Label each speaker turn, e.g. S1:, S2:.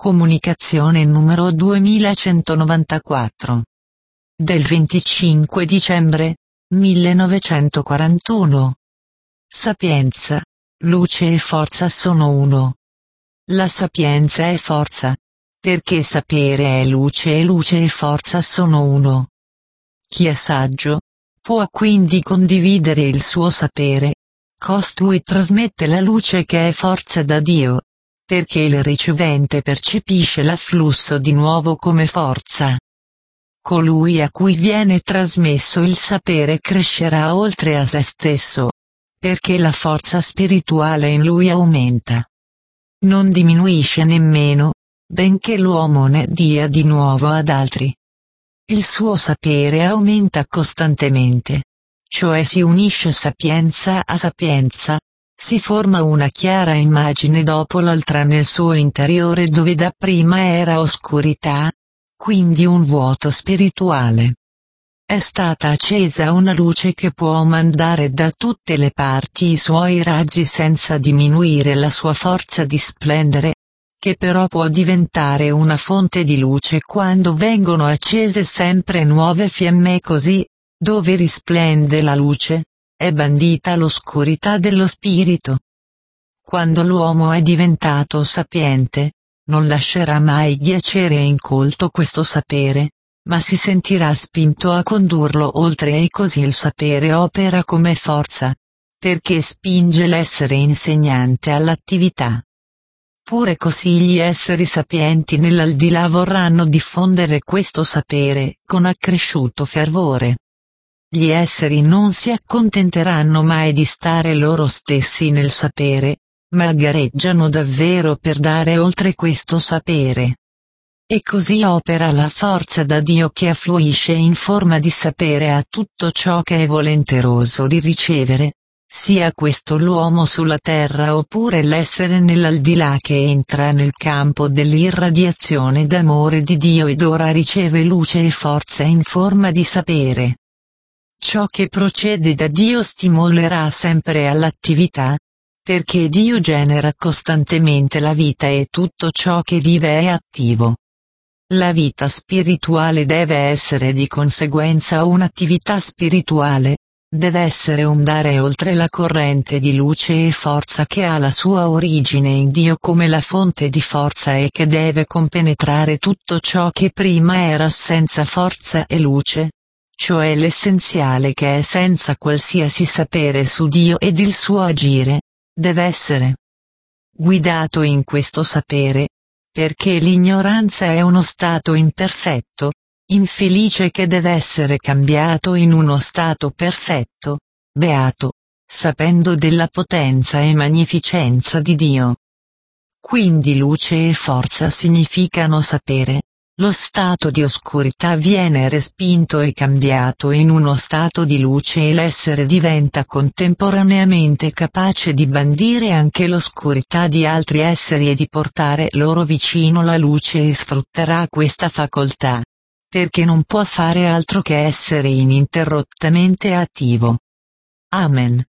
S1: Comunicazione numero 2194. Del 25 dicembre 1941. Sapienza, luce e forza sono uno. La sapienza è forza, perché sapere è luce e luce e forza sono uno. Chi è saggio, può quindi condividere il suo sapere. Costui trasmette la luce che è forza da Dio, perché il ricevente percepisce l'afflusso di nuovo come forza. Colui a cui viene trasmesso il sapere crescerà oltre a se stesso, perché la forza spirituale in lui aumenta. Non diminuisce nemmeno, benché l'uomo ne dia di nuovo ad altri. Il suo sapere aumenta costantemente, cioè si unisce sapienza a sapienza, si forma una chiara immagine dopo l'altra nel suo interiore dove dapprima era oscurità, quindi un vuoto spirituale. È stata accesa una luce che può mandare da tutte le parti i suoi raggi senza diminuire la sua forza di splendere, che però può diventare una fonte di luce quando vengono accese sempre nuove fiamme così, dove risplende la luce, è bandita l'oscurità dello spirito. Quando l'uomo è diventato sapiente, non lascerà mai giacere e incolto questo sapere, ma si sentirà spinto a condurlo oltre e così il sapere opera come forza, perché spinge l'essere insegnante all'attività. Pure così gli esseri sapienti nell'aldilà vorranno diffondere questo sapere con accresciuto fervore. Gli esseri non si accontenteranno mai di stare loro stessi nel sapere, ma gareggiano davvero per dare oltre questo sapere. E così opera la forza da Dio che affluisce in forma di sapere a tutto ciò che è volenteroso di ricevere, sia questo l'uomo sulla terra oppure l'essere nell'aldilà che entra nel campo dell'irradiazione d'amore di Dio ed ora riceve luce e forza in forma di sapere. Ciò che procede da Dio stimolerà sempre all'attività, perché Dio genera costantemente la vita e tutto ciò che vive è attivo. La vita spirituale deve essere di conseguenza un'attività spirituale, deve essere un dare oltre la corrente di luce e forza che ha la sua origine in Dio come la fonte di forza e che deve compenetrare tutto ciò che prima era senza forza e luce, cioè l'essenziale che è senza qualsiasi sapere su Dio ed il suo agire, deve essere guidato in questo sapere, perché l'ignoranza è uno stato imperfetto, infelice che deve essere cambiato in uno stato perfetto, beato, sapendo della potenza e magnificenza di Dio. Quindi luce e forza significano sapere. Lo stato di oscurità viene respinto e cambiato in uno stato di luce e l'essere diventa contemporaneamente capace di bandire anche l'oscurità di altri esseri e di portare loro vicino la luce e sfrutterà questa facoltà, perché non può fare altro che essere ininterrottamente attivo. Amen.